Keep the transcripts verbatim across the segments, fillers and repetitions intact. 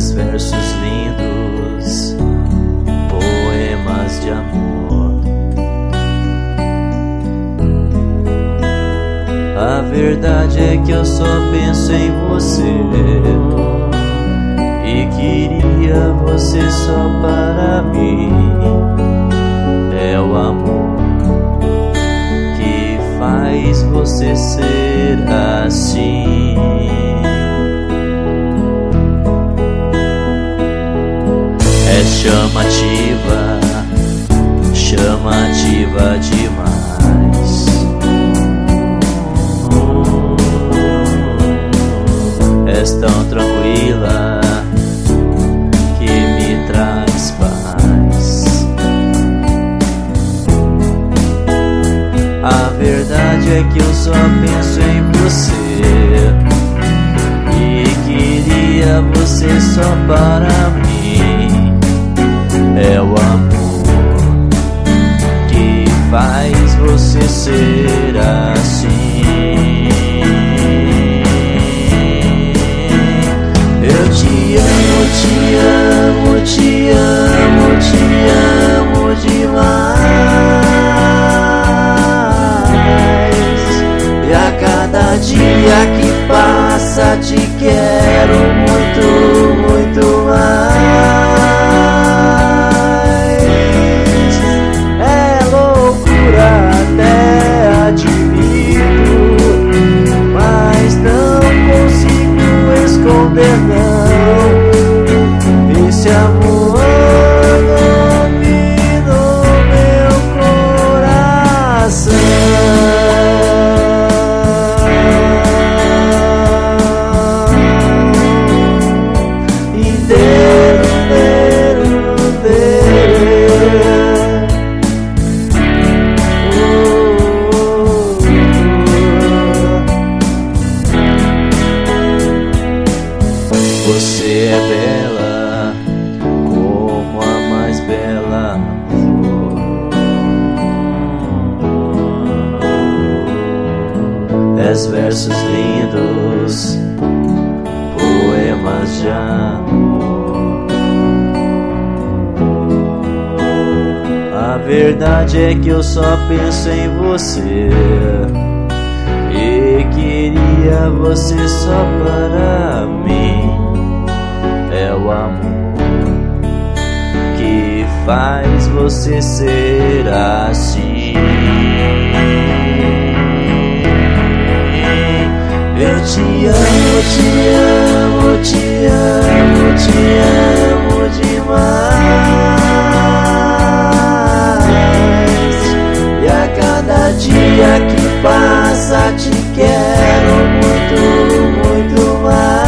Dez versos lindos, poemas de amor. A verdade é que eu só penso em você e queria você só para mim. É o amor que faz você ser assim. É chamativa, chamativa demais. És tão tranquila que me traz paz. A verdade é que eu só penso em você e queria você só para mim. É o amor que faz você ser assim. Eu te amo, te amo, te amo, te amo demais. E a cada dia que passa te quero muito, muito mais. É loucura, até admito, mas não consigo esconder não. Esse amor dominou meu coração. Inteiro, inteiro, inteiro. Você é bela como a mais bela flor. És versos lindos, poemas de amor. A verdade é que eu só penso em você e queria você só para mim. É o amor que faz você ser assim. Eu te amo, te amo, te amo, te amo demais. E a cada dia que passa te quero muito, muito mais.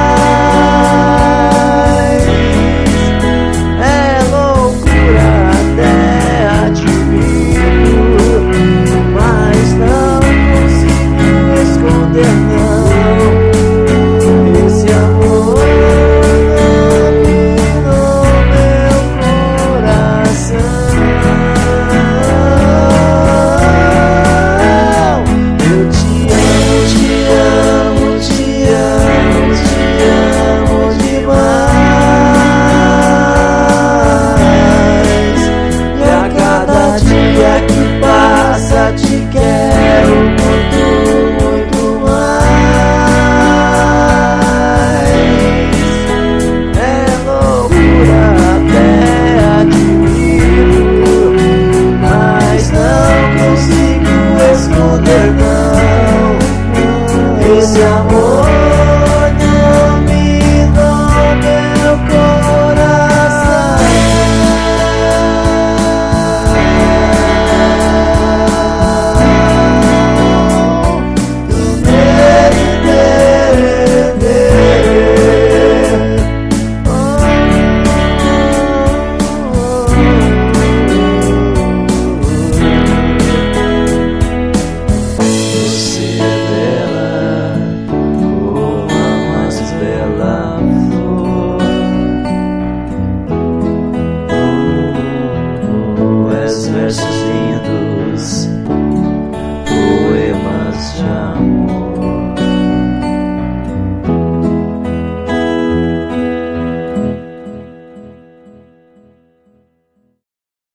Te quero muito, muito mais. É loucura, até admiro, mas não consigo esconder não. Esse amor